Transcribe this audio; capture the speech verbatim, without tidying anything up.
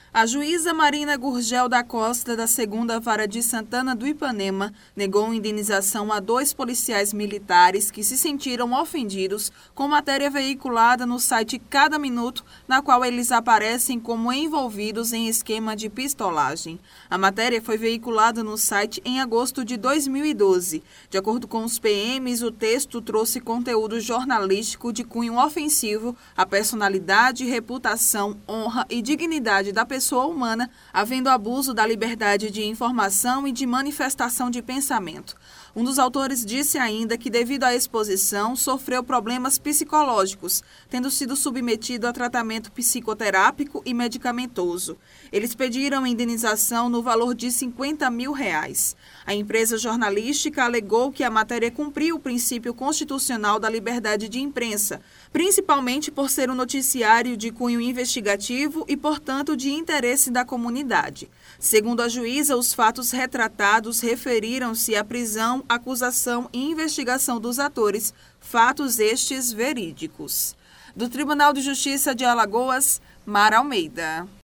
A juíza Marina Gurgel da Costa, da segunda Vara de Santana do Ipanema, negou indenização a dois policiais militares que se sentiram ofendidos com matéria veiculada no site Cada Minuto, na qual eles aparecem como envolvidos em esquema de pistolagem. A matéria foi veiculada no site em agosto de dois mil e doze. De acordo com os P Ms, o texto trouxe conteúdo jornalístico de cunho ofensivo à personalidade, reputação, honra e dignidade da pessoa pessoa humana, havendo abuso da liberdade de informação e de manifestação de pensamento. Um dos autores disse ainda que, devido à exposição, sofreu problemas psicológicos, tendo sido submetido a tratamento psicoterápico e medicamentoso. Eles pediram indenização no valor de cinquenta mil reais. A empresa jornalística alegou que a matéria cumpriu o princípio constitucional da liberdade de imprensa, principalmente por ser um noticiário de cunho investigativo e, portanto, de interesse da comunidade. Segundo a juíza, os fatos retratados referiram-se à prisão, acusação e investigação dos atores, fatos estes verídicos. Do Tribunal de Justiça de Alagoas, Mara Almeida.